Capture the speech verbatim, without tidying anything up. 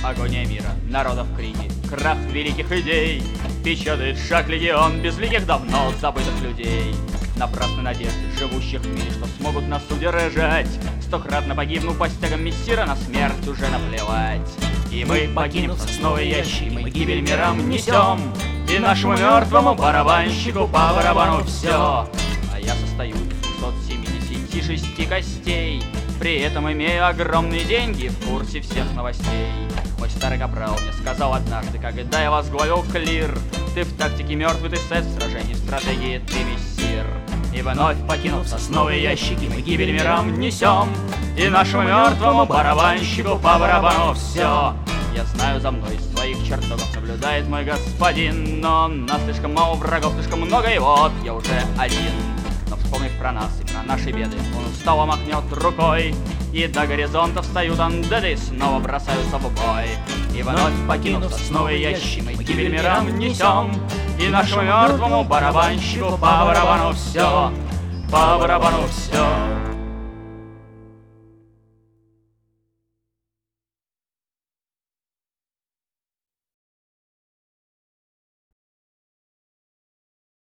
агония мира, народов крики, крах великих идей. Печатает шаг легион безликих давно забытых людей. Напрасны надежды живущих в мире, что смогут нас удержать. Стократно погибнув по стягам мессира, на смерть уже наплевать. И мы, покинув сосновые ящики, мы гибель мирам несем, и нашему мертвому барабанщику по барабану все. А я состою из двухсот семидесяти шести костей, при этом имею огромные деньги в курсе всех новостей. Мой старый капрал мне сказал однажды, когда я возглавил клир: ты в тактике мертвый, ты сет в сражении, в стратегии ты мессир. И вновь покинув сосновые ящики, мы гибель мирам несем, и нашему мертвому барабанщику по барабану все. Я знаю, за мной из своих чертогов наблюдает мой господин, но нас слишком мало, врагов слишком много, и вот я уже один. Но вспомнив про нас и про наши беды, он устало махнет рукой, и до горизонта встают андеды и снова бросаются в бой. И вновь покинув сосновые ящики, мы гибель мирам несем, и нашему мертвому барабанщику по барабану все, по барабану все.